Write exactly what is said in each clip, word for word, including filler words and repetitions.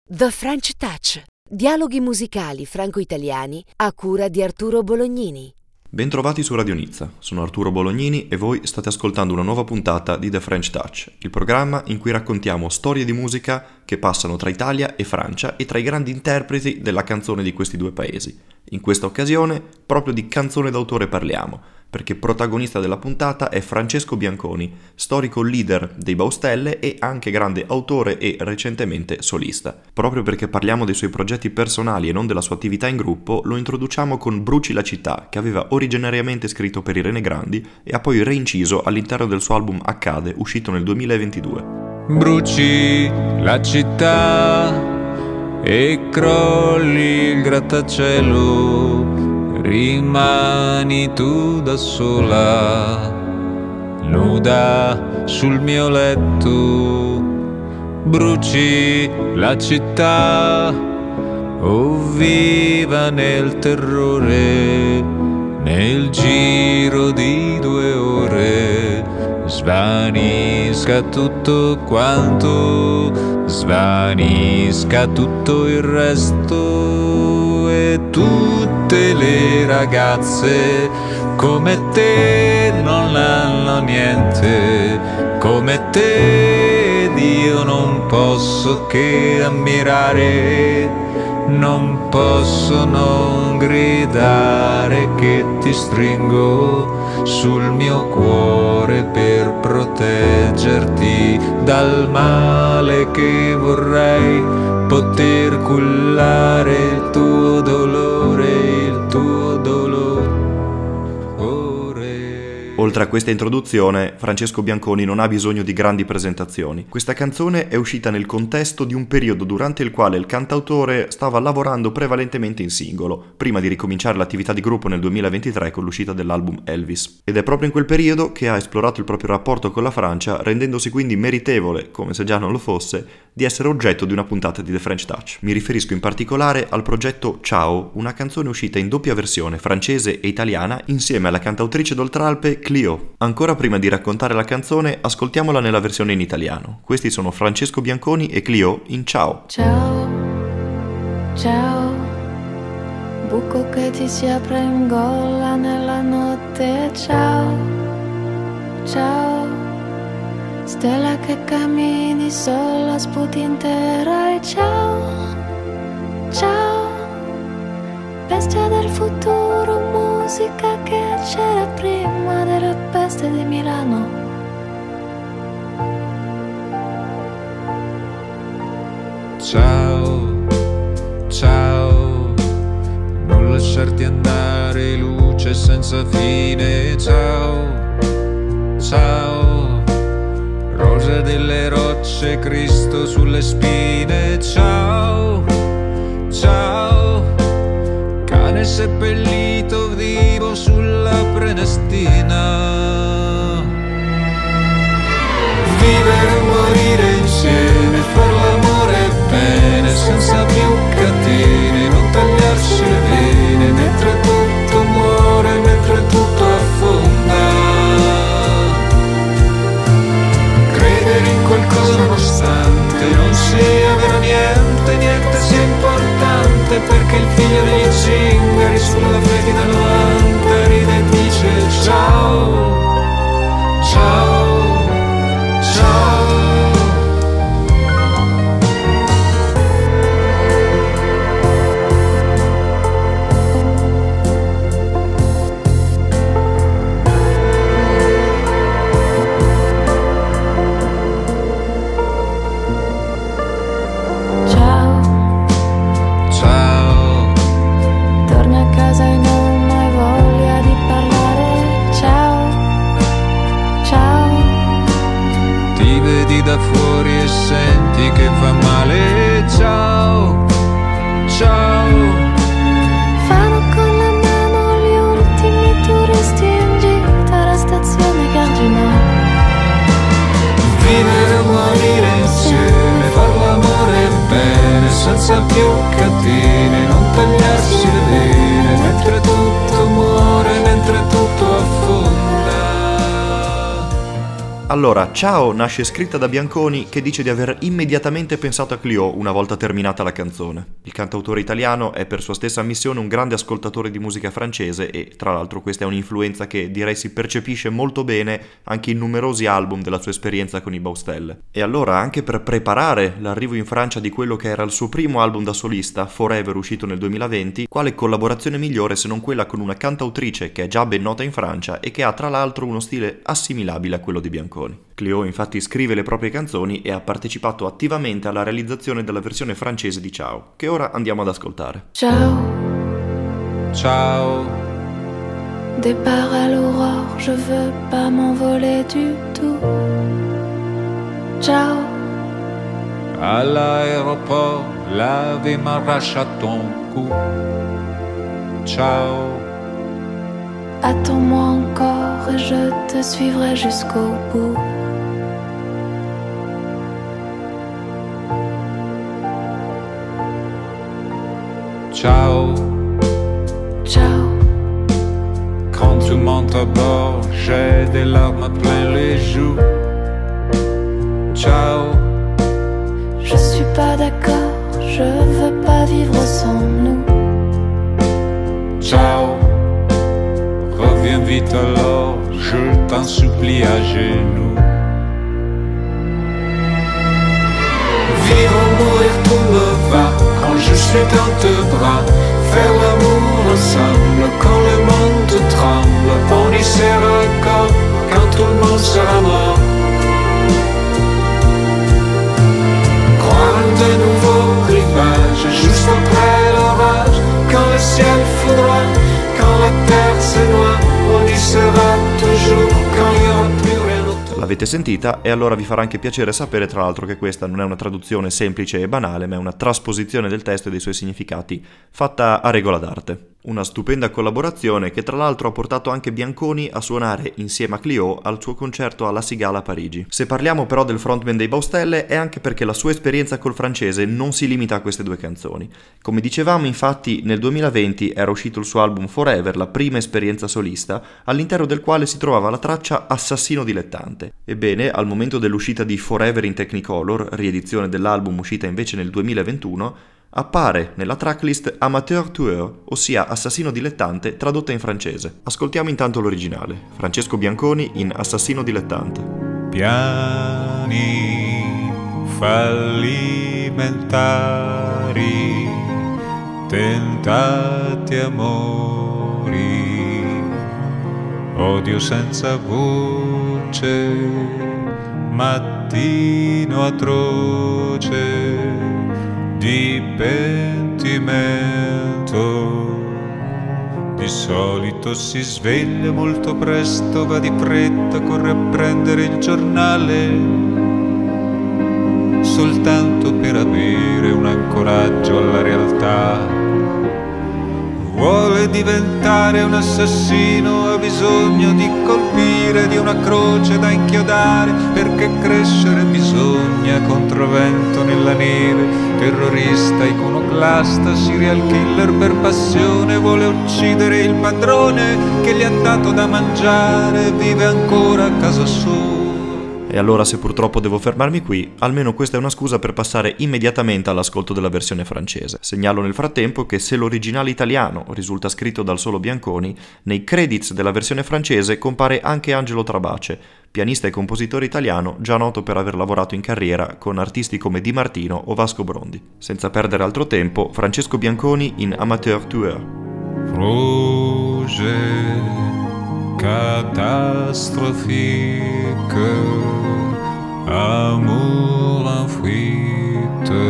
The French Touch, dialoghi musicali franco-italiani a cura di Arturo Bolognini. Bentrovati su Radio Nizza, sono Arturo Bolognini e voi state ascoltando una nuova puntata di The French Touch, il programma in cui raccontiamo storie di musica che passano tra Italia e Francia e tra i grandi interpreti della canzone di questi due paesi. In questa occasione proprio di canzone d'autore parliamo, perché protagonista della puntata è Francesco Bianconi, storico leader dei Baustelle e anche grande autore e recentemente solista. Proprio perché parliamo dei suoi progetti personali e non della sua attività in gruppo, lo introduciamo con Bruci la città, che aveva originariamente scritto per Irene Grandi e ha poi reinciso all'interno del suo album Accade, uscito nel duemilaventidue. Bruci la città e crolli il grattacielo, rimani tu da sola, nuda sul mio letto. Bruci la città, oh viva nel terrore, nel giro di due ore svanisca tutto quanto, svanisca tutto il resto e tutte le ragazze come te non hanno niente, come te ed io non posso che ammirare, non posso non gridare che ti stringo sul mio cuore per proteggerti dal male che vorrei poter cullare il tuo dolore, il tuo dolore. Oltre a questa introduzione, Francesco Bianconi non ha bisogno di grandi presentazioni. Questa canzone è uscita nel contesto di un periodo durante il quale il cantautore stava lavorando prevalentemente in singolo, prima di ricominciare l'attività di gruppo nel duemilaventitré con l'uscita dell'album Elvis. Ed è proprio in quel periodo che ha esplorato il proprio rapporto con la Francia, rendendosi quindi meritevole, come se già non lo fosse, di essere oggetto di una puntata di The French Touch. Mi riferisco in particolare al progetto Ciao, una canzone uscita in doppia versione francese e italiana insieme alla cantautrice d'Oltralpe Clio. Ancora prima di raccontare la canzone, ascoltiamola nella versione in italiano. Questi sono Francesco Bianconi e Clio in Ciao. Ciao, ciao, buco che ti si apre in gola nella notte. Ciao, ciao, stella che cammini sola, sputi intera. E ciao, ciao, bestia del futuro, musica che c'era prima della peste di Milano. Ciao, ciao, non lasciarti andare, luce senza fine. Ciao, ciao, rosa delle rocce, Cristo sulle spine. Ciao, ciao, cane seppellito vivo sulla Prenestina. Vivere e morire insieme, far l'amore bene, senza più catene, non tagliarsi le vene, mentre tutto muore, mentre tutto affonda. Credere in qualcosa nonostante non sia vero niente, niente sia importante, perché il figlio degli zingari sulla fetida novanta ride e dice ciao, ciao, ciao. Da fuori e senti che fa male. Ciao, ciao, fanno con la mano gli ultimi turisti in gita alla stazione Cardinale. Vivere o morire insieme, far l'amore bene, senza più catene, non tagliarsi le vene, mentre tutto muore, mentre tutto affonda. Allora, Ciao nasce scritta da Bianconi, che dice di aver immediatamente pensato a Clio una volta terminata la canzone. Il cantautore italiano è per sua stessa ammissione un grande ascoltatore di musica francese e, tra l'altro, questa è un'influenza che direi si percepisce molto bene anche in numerosi album della sua esperienza con i Baustelle. E allora, anche per preparare l'arrivo in Francia di quello che era il suo primo album da solista, Forever, uscito nel duemilaventi, quale collaborazione migliore se non quella con una cantautrice che è già ben nota in Francia e che ha tra l'altro uno stile assimilabile a quello di Bianconi. Clio infatti scrive le proprie canzoni e ha partecipato attivamente alla realizzazione della versione francese di Ciao, che ora andiamo ad ascoltare. Ciao, Ciao, départ à l'aurore, je veux pas m'envoler du tout. Ciao, all'aéroport, la vie m'arrache à ton cou. Ciao, attends-moi encore et je te suivrai jusqu'au bout. ciao, Ciao, quand tu montes à bord, j'ai des larmes plein les joues. Ciao, je suis pas d'accord, je veux pas vivre sans nous. ciao, reviens vite alors, je t'en supplie à genoux. Vivre ou mourir, tout me va, quand je suis dans tes bras. Faire l'amour ensemble, quand le monde tremble. On y sera quand, quand tout le monde sera mort. Croire de nouveaux rivages, juste après l'orage. Quand le ciel foudra, quand la terre se noie. On y sera toujours, quand il n'y aura plus rien autour. L'avete sentita e allora vi farà anche piacere sapere tra l'altro che questa non è una traduzione semplice e banale, ma è una trasposizione del testo e dei suoi significati fatta a regola d'arte. Una stupenda collaborazione che tra l'altro ha portato anche Bianconi a suonare insieme a Clio al suo concerto alla Sigala a Parigi. Se parliamo però del frontman dei Baustelle è anche perché la sua esperienza col francese non si limita a queste due canzoni. Come dicevamo, infatti, nel duemilaventi era uscito il suo album Forever, la prima esperienza solista, all'interno del quale si trovava la traccia Assassino dilettante. Ebbene, al momento dell'uscita di Forever in Technicolor, riedizione dell'album uscita invece nel duemilaventuno, appare nella tracklist Amateur Tueur, ossia Assassino dilettante tradotta in francese. Ascoltiamo intanto l'originale, Francesco Bianconi in Assassino dilettante. Piani fallimentari, tentati amori, odio senza voce, mattino atroce di pentimento. Di solito si sveglia molto presto, va di fretta, corre a prendere il giornale, soltanto per avere un ancoraggio alla realtà. Vuole diventare un assassino, ha bisogno di colpire, di una croce da inchiodare, perché crescere bisogna controvento nella neve. Terrorista, iconoclasta, serial killer per passione, vuole uccidere il padrone che gli ha dato da mangiare, vive ancora a casa sua. E allora, se purtroppo devo fermarmi qui, almeno questa è una scusa per passare immediatamente all'ascolto della versione francese. Segnalo nel frattempo che se l'originale italiano risulta scritto dal solo Bianconi, nei credits della versione francese compare anche Angelo Trabace, pianista e compositore italiano già noto per aver lavorato in carriera con artisti come Di Martino o Vasco Brondi. Senza perdere altro tempo, Francesco Bianconi in Amateur Tueur. Projet catastrophique, amour en fuite,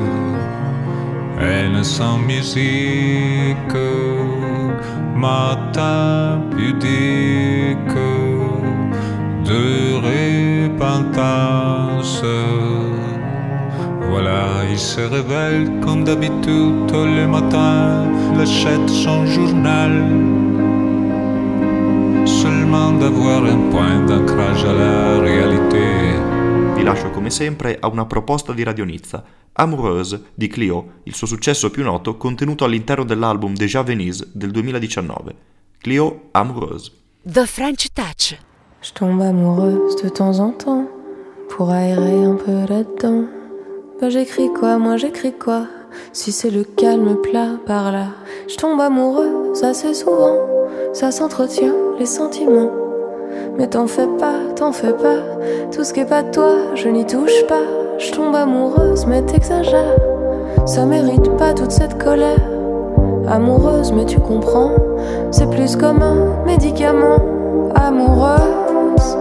haine sans musique, matin pudique de repentance. Voilà, il se réveille comme d'habitude tous les matins, l'achète son journal, seulement d'avoir un point d'ancrage à la réalité. Vi lascio come sempre a una proposta di Radio Nizza, Amoureuse di Clio, il suo successo più noto contenuto all'interno dell'album Déjà Venise del duemiladiciannove. Clio, Amoureuse. The French Touch. Je tombe amoureuse de temps en temps pour aérer un peu là-dedans. Bah j'écris quoi, moi j'écris quoi, si c'est le calme plat par là. Je tombe amoureuse assez souvent, ça s'entretient les sentiments. Mais t'en fais pas, t'en fais pas, tout ce qui est pas toi, je n'y touche pas. Je tombe amoureuse mais t'exagères, ça mérite pas toute cette colère. Amoureuse mais tu comprends, c'est plus comme un médicament. Amoureuse,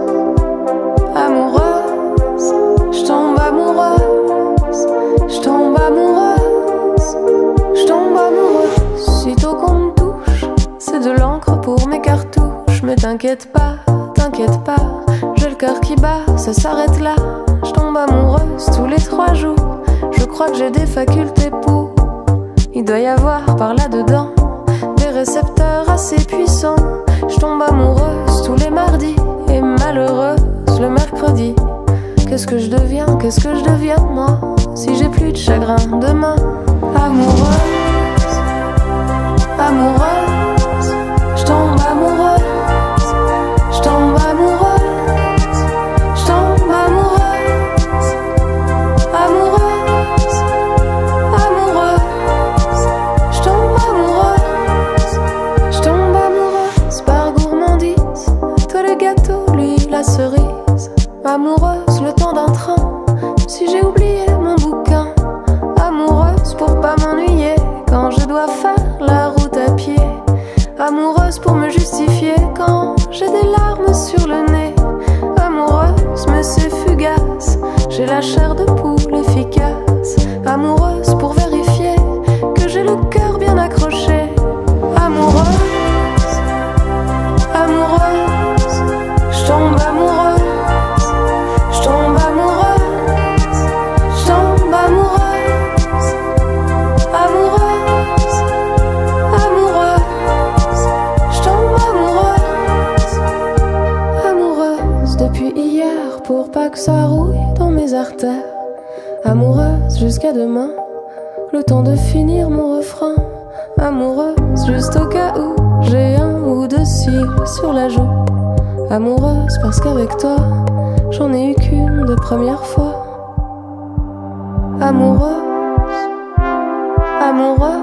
amoureuse, je tombe amoureuse, je tombe amoureuse, je tombe amoureuse. Sitôt qu'on me touche, c'est de l'encre pour mes cartouches. Mais t'inquiète pas, t'inquiète pas, j'ai le cœur qui bat, ça s'arrête là. Je tombe amoureuse tous les trois jours, je crois que j'ai des facultés pour. Il doit y avoir par là-dedans des récepteurs assez puissants. Je tombe amoureuse tous les mardis et malheureuse le mercredi. Qu'est-ce que je deviens, qu'est-ce que je deviens moi, si j'ai plus de chagrin demain. Amoureuse, amoureuse, je tombe amoureuse, je tombe amoureuse, je tombe amoureuse, amoureuse, amoureuse, je tombe amoureuse, je tombe amoureuse par gourmandise. Toi le gâteau, lui la cerise. Amoureuse le temps d'un train, si j'ai oublié mon bouquin. Amoureuse pour pas m'ennuyer quand je dois faire la route à pied. Amoureuse pour me justifier quand j'ai des larmes sur le nez. Amoureuse mais c'est fugace, j'ai la chair de poule efficace. Amoureuse pour vérifier que j'ai le cœur bien accroché. Amoureuse, amoureuse, je tombe amoureuse, je tombe amoureuse, je tombe amoureuse, amoureuse, amoureuse, je tombe amoureuse, amoureuse depuis hier pour pas que ça rouille dans mes artères. Amoureuse jusqu'à demain, le temps de finir mon refrain. Amoureuse juste au cas où j'ai un ou deux cils sur la joue. Amoureuse parce qu'avec toi j'en ai eu qu'une de première fois. Amoureuse, amoureuse,